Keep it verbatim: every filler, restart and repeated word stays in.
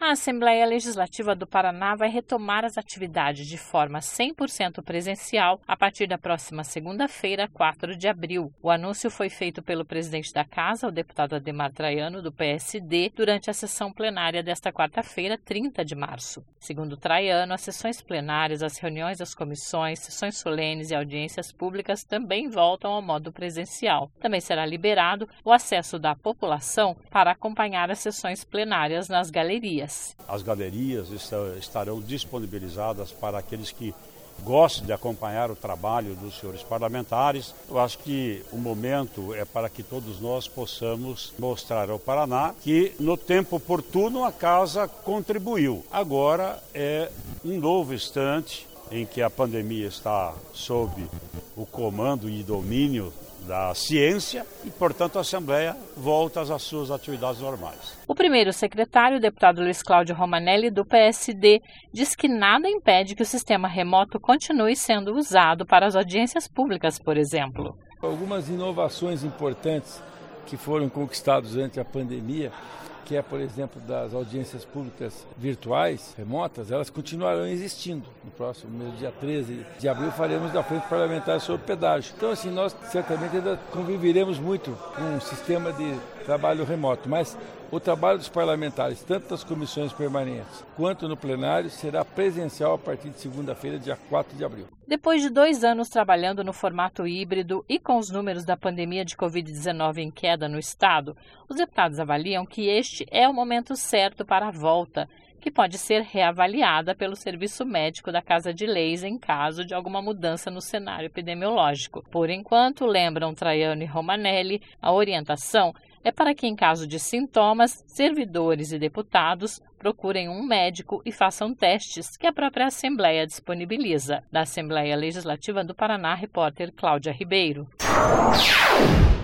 A Assembleia Legislativa do Paraná vai retomar as atividades de forma cem por cento presencial a partir da próxima segunda-feira, quatro de abril. O anúncio foi feito pelo presidente da Casa, o deputado Adhemar Traiano, do P S D, durante a sessão plenária desta quarta-feira, trinta de março. Segundo Traiano, as sessões plenárias, as reuniões das comissões, sessões solenes e audiências públicas também voltam ao modo presencial. Também será liberado o acesso da população para acompanhar as sessões plenárias nas galerias. As galerias estarão disponibilizadas para aqueles que gostam de acompanhar o trabalho dos senhores parlamentares. Eu acho que o momento é para que todos nós possamos mostrar ao Paraná que no tempo oportuno a Casa contribuiu. Agora é um novo instante em que a pandemia está sob o comando e domínio da ciência e, portanto, a Assembleia volta às suas atividades normais. O primeiro secretário, o deputado Luiz Cláudio Romanelli, do P S D, diz que nada impede que o sistema remoto continue sendo usado para as audiências públicas, por exemplo. Algumas inovações importantes que foram conquistadas durante a pandemia, que é, por exemplo, das audiências públicas virtuais, remotas, elas continuarão existindo. No próximo mês, dia treze de abril, faremos da Frente Parlamentar sobre pedágio. Então, assim, nós certamente ainda conviveremos muito com um sistema de trabalho remoto, mas o trabalho dos parlamentares, tanto das comissões permanentes quanto no plenário, será presencial a partir de segunda-feira, dia quatro de abril. Depois de dois anos trabalhando no formato híbrido e com os números da pandemia de covid dezenove em queda no estado, os deputados avaliam que este é o momento certo para a volta, que pode ser reavaliada pelo Serviço Médico da Casa de Leis em caso de alguma mudança no cenário epidemiológico. Por enquanto, lembram Traiano e Romanelli, a orientação é para que, em caso de sintomas, servidores e deputados procurem um médico e façam testes que a própria Assembleia disponibiliza. Da Assembleia Legislativa do Paraná, repórter Cláudia Ribeiro.